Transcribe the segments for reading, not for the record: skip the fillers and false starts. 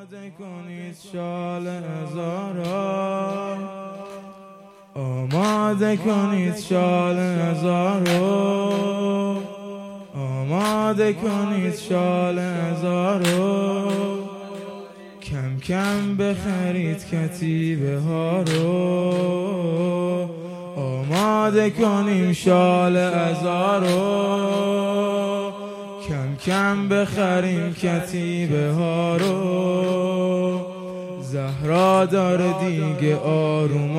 آماده کنید شال هزارا، آماده کنید شال هزارا، آماده کنید شال هزارا، کم کم بخرید کتیبه ها رو، آماده کنیم شال هزارا، کم کم بخریم کتیبه ها رو، زهرا داره دیگه آروم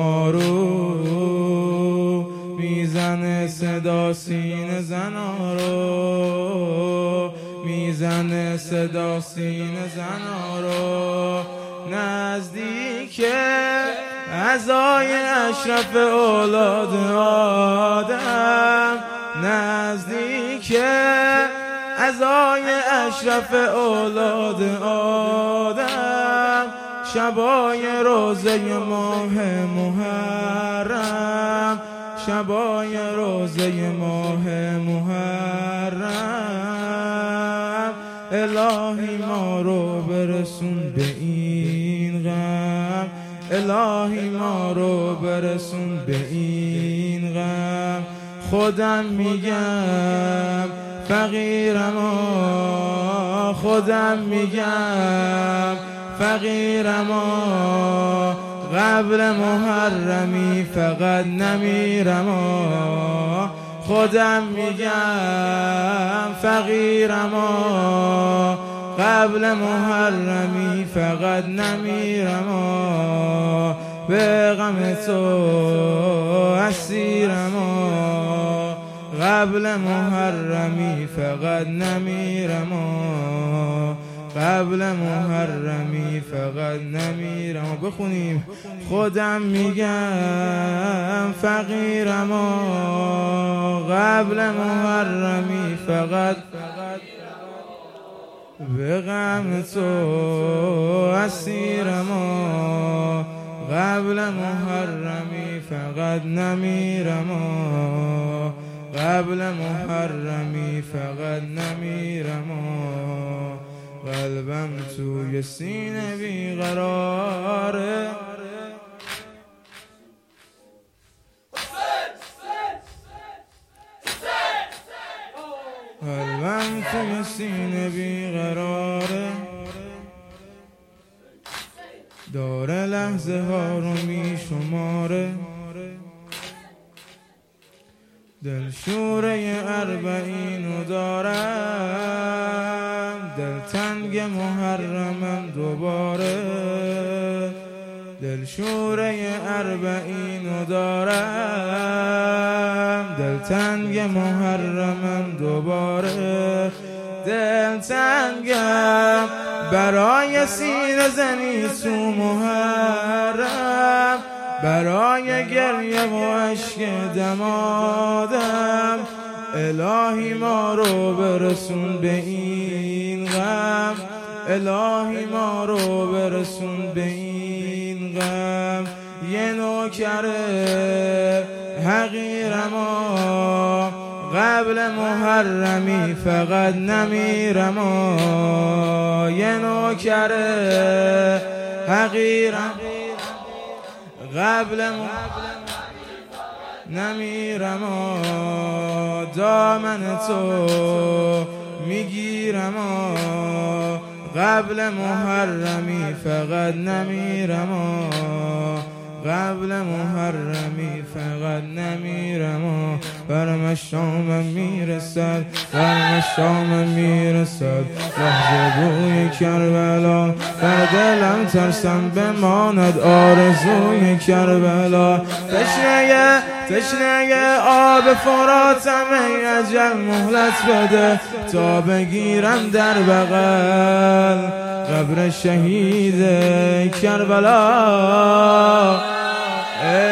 آروم میزنه صدا سینه زنا رو، میزنه صدا سینه زنا رو، نزدیک عزای اشرف اولاد آدم، نزدیک عزای اشرف اولاد آدم، شبای روزه ماه محرم، شبای روزه ماه محرم، الهی ما رو برسون به این غم، الهی ما رو برسون به این غم، خودم میگم فقیرم خودم میگم فقیرم قبل محرمی فقط نمیرم خودم میگم فقیرم قبل محرمی فقط نمیرم به غم تو اسیرم قبل محرمی فقط نمیرم قبل محرمی فقط نمیرم. بخونیم خودم میگم فقیرم قبل محرمی فقط به غم تو اسیرم قبل محرمی فقط نمیرم قبل محرمی فقط نمیرم قلبم توی سینه بیقراره قلبم توی سینه بیقراره داره لحظه ها رو میشماره دلشوره اربعینو دارم دلتنگ محرمم دوباره دلشوره اربعینو دارم دلتنگ محرمم دوباره دلتنگم برای سینه زنی تو محرم برای گریه و عشق دمادم الهی ما رو برسون به این غم الهی ما رو برسون به این غم یه نوکره حقیرم قبل محرمی فقط نمیرم یه نوکره حقیرم قبل نمیرم دامن تو میگیرم قبل محرمی فقط نمیرم قبل محرمی فقط نمیرم برم شامم میرسد برم شامم میرسد لحظه بوی کربلا در دلم ترسم بماند آرزوی کربلا تشنه آب فراتم ای اجل مهلت بده تا بگیرم در بغل قبر شهید کربلا